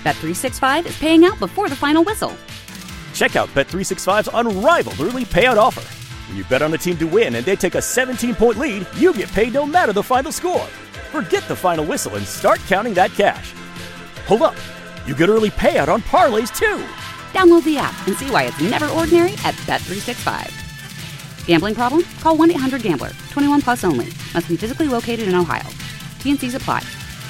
Bet365 is paying out before the final whistle. Check out Bet365's unrivaled early payout offer. When you bet on a team to win and they take a 17-point lead, you get paid no matter the final score. Forget the final whistle and start counting that cash. Hold up. You get early payout on parlays, too. Download the app and see why it's never ordinary at Bet365. Gambling problem? Call 1-800-GAMBLER. 21 plus only. Must be physically located in Ohio. T&Cs apply.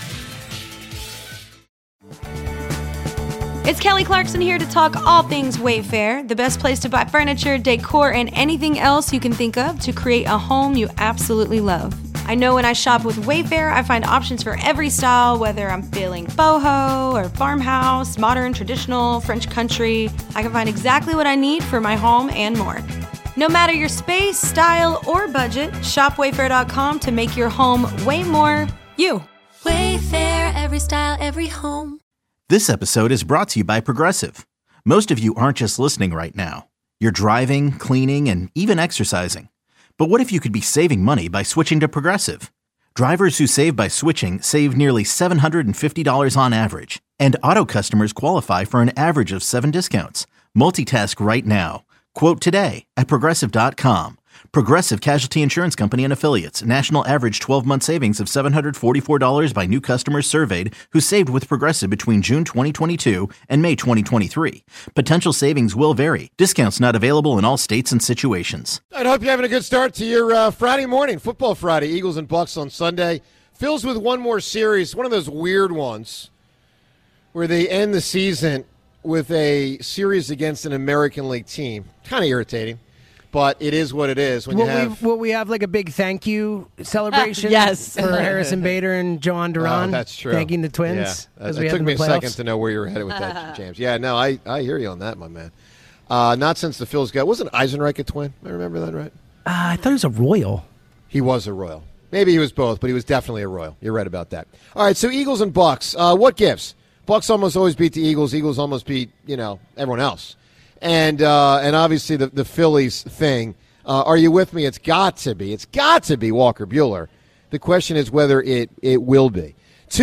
It's Kelly Clarkson here to talk all things Wayfair, the best place to buy furniture, decor, and anything else you can think of to create a home you absolutely love. I know when I shop with Wayfair, I find options for every style, whether I'm feeling boho or farmhouse, modern, traditional, French country. I can find exactly what I need for my home and more. No matter your space, style, or budget, shop Wayfair.com to make your home way more you. Wayfair, every style, every home. This episode is brought to you by Progressive. Most of you aren't just listening right now. You're driving, cleaning, and even exercising. But what if you could be saving money by switching to Progressive? Drivers who save by switching save nearly $750 on average. And auto customers qualify for an average of 7 discounts. Multitask right now. Quote today at Progressive.com. Progressive Casualty Insurance Company and Affiliates. National average 12-month savings of $744 by new customers surveyed who saved with Progressive between June 2022 and May 2023. Potential savings will vary. Discounts not available in all states and situations. I hope you're having a good start to your Friday morning. Football Friday, Eagles and Bucks on Sunday. Phil's with one more series, one of those weird ones where they end the season with a series against an American League team. Kind of irritating. But it is what it is. Will we have like a big thank you celebration? Yes. For Harrison Bader and Joan Duran? Oh, that's true. Thanking the Twins? Yeah. It took me a second to know where you were headed with that, James. Yeah, no, I hear you on that, my man. Not since the Phils got. Wasn't Eisenreich a twin? I remember that right? I thought he was a Royal. He was a Royal. Maybe he was both, but he was definitely a Royal. You're right about that. All right, so Eagles and Bucks. What gives? Bucks almost always beat the Eagles. Eagles almost beat, everyone else. And obviously the Phillies thing. Are you with me? It's got to be Walker Buehler. The question is whether it will be.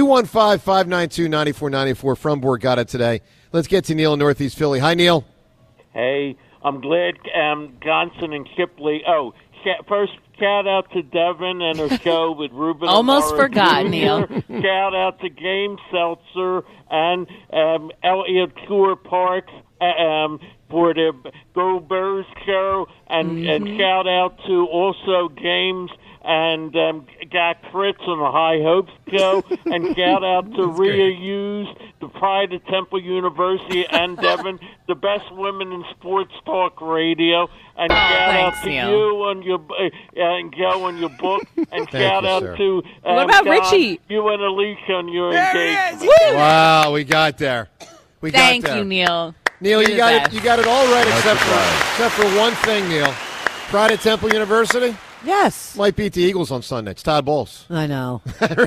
215-592-9494 from Borgata today. Let's get to Neil in Northeast Philly. Hi, Neil. Hey, I'm glad Gonson and Shipley. Oh, first shout out to Devin and her show with Ruben. Almost Amara forgot, Jr. Neil. Shout out to James Seltzer and Elliot Tour Parks for the Go Bears show, and shout out to also James and Jack Fritz on the High Hopes show, and shout out to Rhea Hughes, the Pride of Temple University, and Devin, the best women in sports talk radio, and shout out to Neil. you and your and Joe and your book, and shout out sir. to What about Don, Richie? you and Alicia on your There engagement. he is. Wow, we got there. Thank you, Neil. Neil, You're you the got best. it. You got it all right, except for one thing, Neil. Pride of Temple University Yes. might beat the Eagles on Sunday. It's Todd Bowles. I know.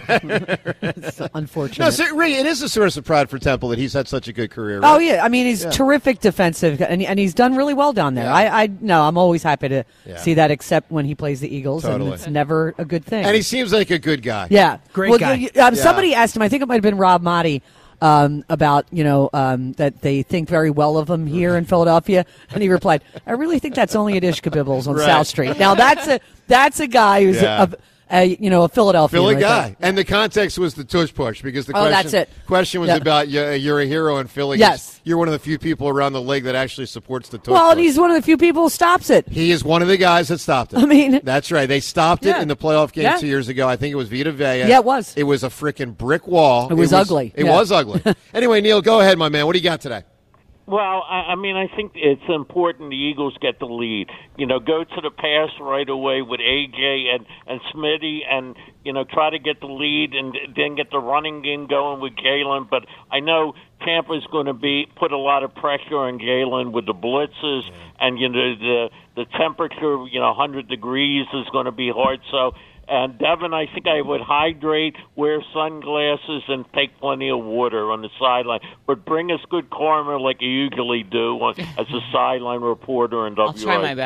It's unfortunate. No, seriously, it is a source of pride for Temple that he's had such a good career. Oh Right? yeah, I mean he's terrific defensive, and he's done really well down there. Yeah. I'm always happy to Yeah. see that, except when he plays the Eagles, Totally. and it's never a good thing. And he seems like a good guy. yeah, Great guy. Somebody asked him, I think it might have been Rob Motti, about that they think very well of him here in Philadelphia, and he replied, "I really think that's only at Ishka-Bibbles on Right. South Street." Now that's a guy who's Yeah. a Philadelphia Philly right guy. there. And the context was the tush push because the that's it. question was Yeah. about you're a hero in Philly. Yes. You're one of the few people around the league that actually supports the tush Well, push. and he's one of the few people who stops it. He is one of the guys that stopped it. I mean- that's right. They stopped it Yeah. in the playoff game Yeah. 2 years ago. I think it was Vita Vea. Yeah, it was. It was a freaking brick wall. It was ugly. It Yeah. was ugly. Anyway, Neil, go ahead, my man. What do you got today? Well, I mean, I think it's important the Eagles get the lead. Go to the pass right away with AJ and Smitty, and try to get the lead, and then get the running game going with Jalen. But I know Tampa's going to put a lot of pressure on Jalen with the blitzes, and the temperature, 100 degrees is going to be hard. So. And Devin, I think I would hydrate, wear sunglasses, and take plenty of water on the sideline. But bring us good karma like you usually do as a sideline reporter in WRC. I'll try my best.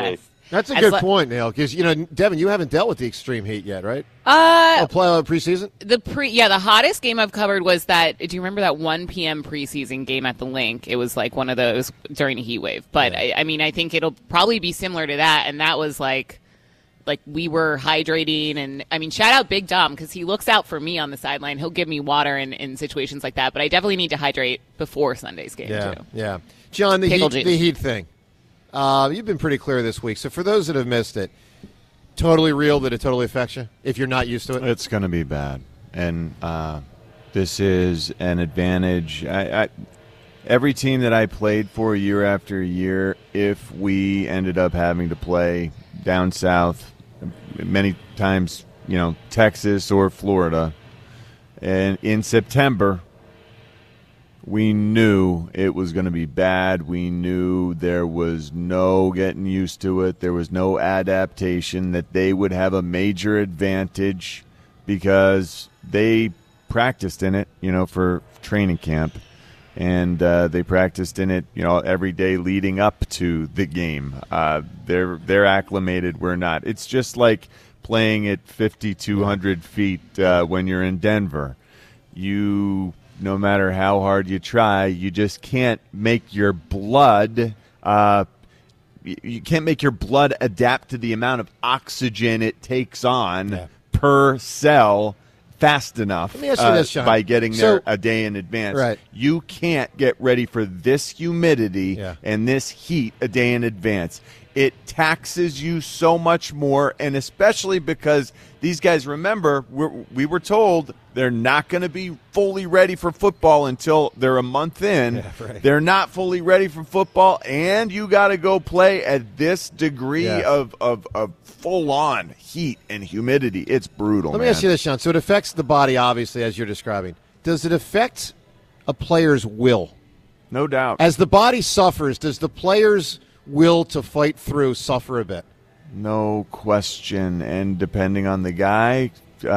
That's a good point, Neil, because, Devin, you haven't dealt with the extreme heat yet, right? Preseason? The hottest game I've covered was that, do you remember that 1 p.m. preseason game at the Link? It was like one of those during a heat wave. But, yeah. I think it'll probably be similar to that, and that was like we were hydrating, and shout out Big Dom, because he looks out for me on the sideline. He'll give me water in situations like that, but I definitely need to hydrate before Sunday's game, too. Yeah. John, the heat thing. You've been pretty clear this week, so for those that have missed it, totally real that it totally affects you if you're not used to it? It's going to be bad, and this is an advantage. Every team that I played for year after year, if we ended up having to play down south, many times, Texas or Florida, and in September, we knew it was going to be bad. We knew there was no getting used to it. There was no adaptation, that they would have a major advantage because they practiced in it, for training camp. And they practiced in it, every day leading up to the game. They're acclimated. We're not. It's just like playing at 5,200 feet when you're in Denver. No matter how hard you try, you just can't make your blood. You can't make your blood adapt to the amount of oxygen it takes on per cell fast enough. Let me ask you this, Sean. By getting there a day in advance. Right. You can't get ready for this humidity and this heat a day in advance. It taxes you so much more, and especially because these guys, remember, we were told they're not going to be fully ready for football until they're a month in. Yeah, right. They're not fully ready for football, and you got to go play at this degree of full-on heat and humidity. It's brutal, Let me ask you this, Sean. So it affects the body, obviously, as you're describing. Does it affect a player's will? No doubt. As the body suffers, does the player's will to fight through suffer a bit? No question. And depending on the guy,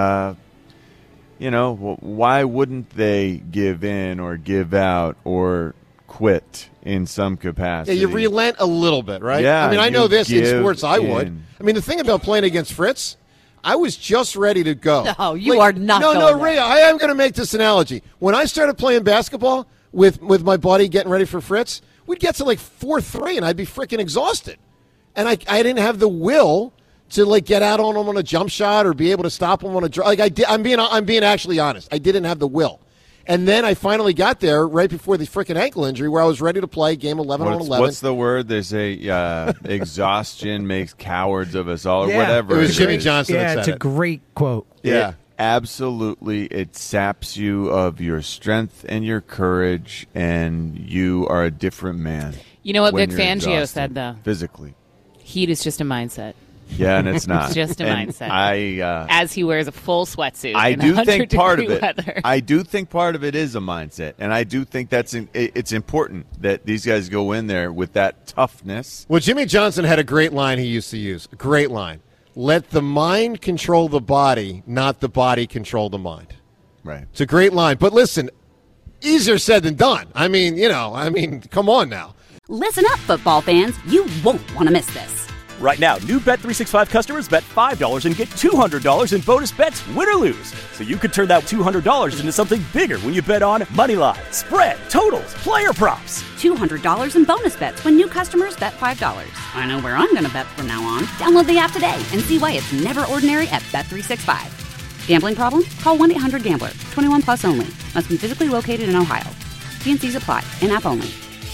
why wouldn't they give in or give out or quit in some capacity? Yeah, you relent a little bit, right? Yeah. I know this in sports. I would. The thing about playing against Fritz, I was just ready to go. No, you are not. No, Ray, I am going to make this analogy. When I started playing basketball with my buddy getting ready for Fritz, we'd get to 4-3, and I'd be freaking exhausted. And I didn't have the will to get out on him on a jump shot or be able to stop him on a drive. I'm being actually honest. I didn't have the will. And then I finally got there right before the freaking ankle injury where I was ready to play game 11 on 11. What's the word? They say exhaustion makes cowards of us all, or whatever. It was Jimmy Johnson that said it's a great quote. Yeah. Absolutely. It saps you of your strength and your courage, and you are a different man. You know what Vic Fangio said, though? Physically. Heat is just a mindset. Yeah, and it's not. It's just a mindset. As he wears a full sweatsuit. I in do think part of it. Weather. I do think part of it is a mindset, and I do think it's important that these guys go in there with that toughness. Well, Jimmy Johnson had a great line he used to use. A great line. Let the mind control the body, not the body control the mind. Right. It's a great line. But listen, easier said than done. Come on now. Listen up, football fans. You won't want to miss this. Right now, new Bet365 customers bet $5 and get $200 in bonus bets, win or lose. So you could turn that $200 into something bigger when you bet on Moneyline, spread, totals, player props. $200 in bonus bets when new customers bet $5. I know where I'm going to bet from now on. Download the app today and see why it's never ordinary at Bet365. Gambling problem? Call 1-800-GAMBLER. 21 plus only. Must be physically located in Ohio. T&Cs apply. In-app only.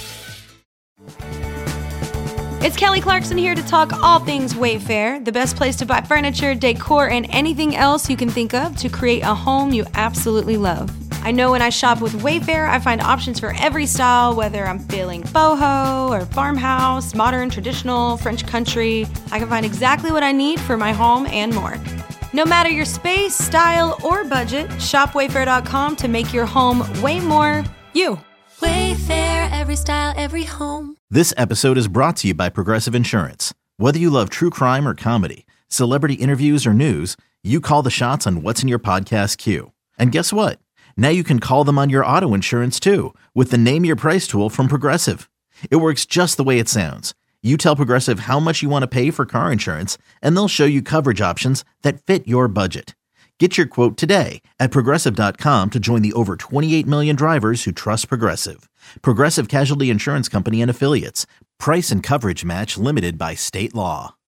It's Kelly Clarkson here to talk all things Wayfair, the best place to buy furniture, decor, and anything else you can think of to create a home you absolutely love. I know when I shop with Wayfair, I find options for every style, whether I'm feeling boho or farmhouse, modern, traditional, French country. I can find exactly what I need for my home and more. No matter your space, style, or budget, shop Wayfair.com to make your home way more you. Wayfair, every style, every home. This episode is brought to you by Progressive Insurance. Whether you love true crime or comedy, celebrity interviews or news, you call the shots on what's in your podcast queue. And guess what? Now you can call them on your auto insurance too with the Name Your Price tool from Progressive. It works just the way it sounds. You tell Progressive how much you want to pay for car insurance, and they'll show you coverage options that fit your budget. Get your quote today at Progressive.com to join the over 28 million drivers who trust Progressive. Progressive Casualty Insurance Company and Affiliates. Price and coverage match limited by state law.